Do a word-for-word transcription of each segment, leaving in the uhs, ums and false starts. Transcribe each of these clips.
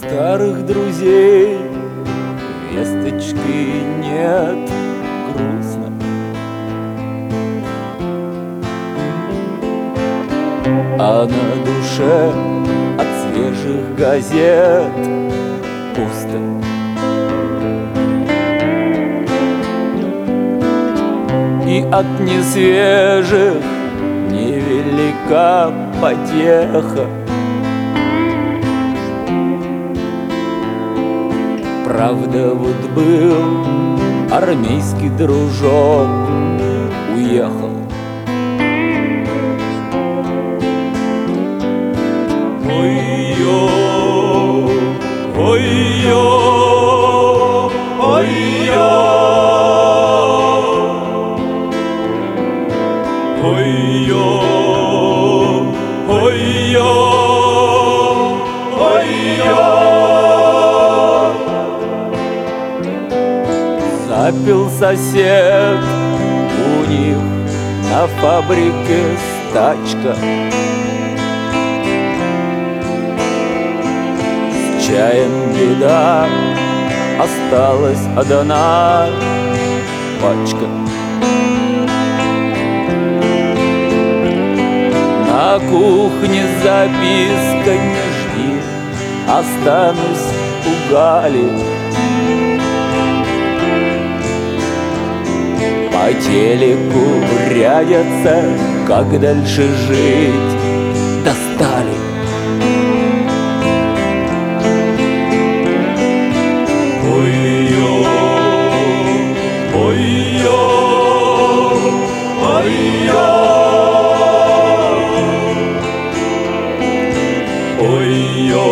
Старых друзей весточки нет, грустно. А на душе от свежих газет пусто. И от несвежих невелика потеха. Правда, вот был армейский дружок, уехал. Ой-ё, ой-ё, ой-ё, ой-ё, ой-ё, ой-ё. Запил сосед, у них на фабрике стачка. С чаем беда, осталась одна пачка. На кухне записка: не жди, останусь у Гали. По телеку рядятся, как дальше жить, достали. Ой-ё, ой-ё, ой-ё, ой-ё,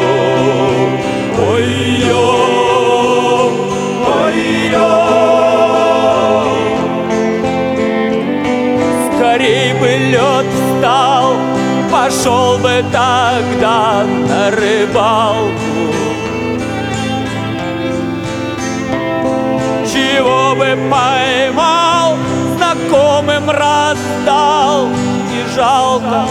ой-ё, ой-ё. Скорей бы лед встал, пошел бы тогда на рыбалку. Чего бы поймал, знакомым раздал, не жалко.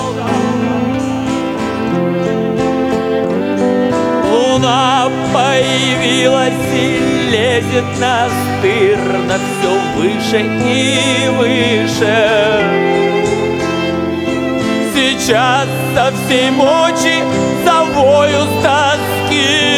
Луна появилась и лезет настырно все выше и выше. Сейчас со всей мочи завою с тоски.